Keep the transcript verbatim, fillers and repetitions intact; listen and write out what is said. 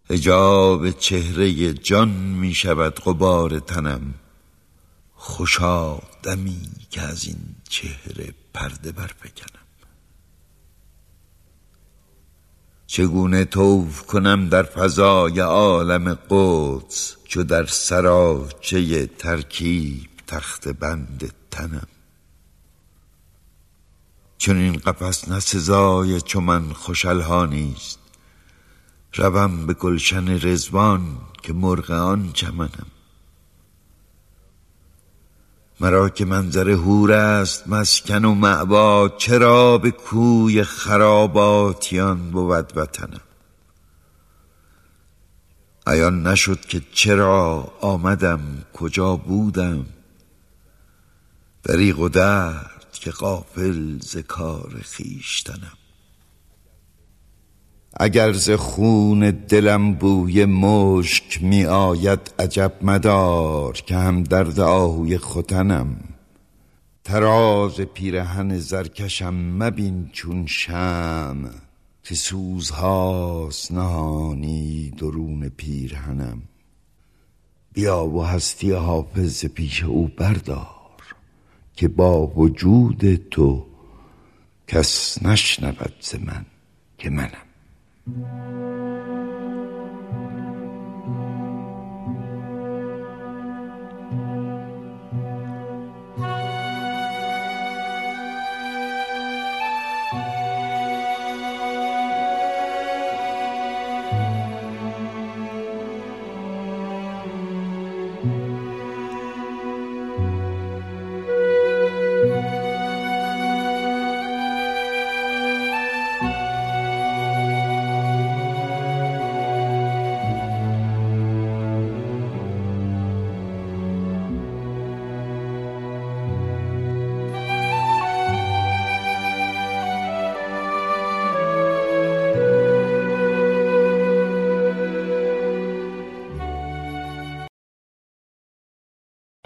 حجاب چهره جان می شود غبار تنم. خوشا دمی که از این چهره پرده برفکنم. چگونه طوف کنم در فضای عالم قدس، چو در سراچه ترکیب تخت بند تنم. چون این قفس نه سزای چو من خوش الحانیست، روم به گلشن رضوان که مرغ آن چمنم. مرا که منظر حور است مسکن و مأوا، چرا به کوی خراباتیان بود وطنم. عیان نشد که چرا آمدم کجا بودم، دریغ و درد که غافل ز کار خویشتنم. اگر ز خون دلم بوی مشک می آید عجب مدار، که هم درد آهوی ختنم. طراز پیرهن زرکشم مبین چون شمع، که سوزهاست نهانی درون پیرهنم. بیا و هستی حافظ پیش او بردار، که با وجود تو کس نشنود ز من که منم.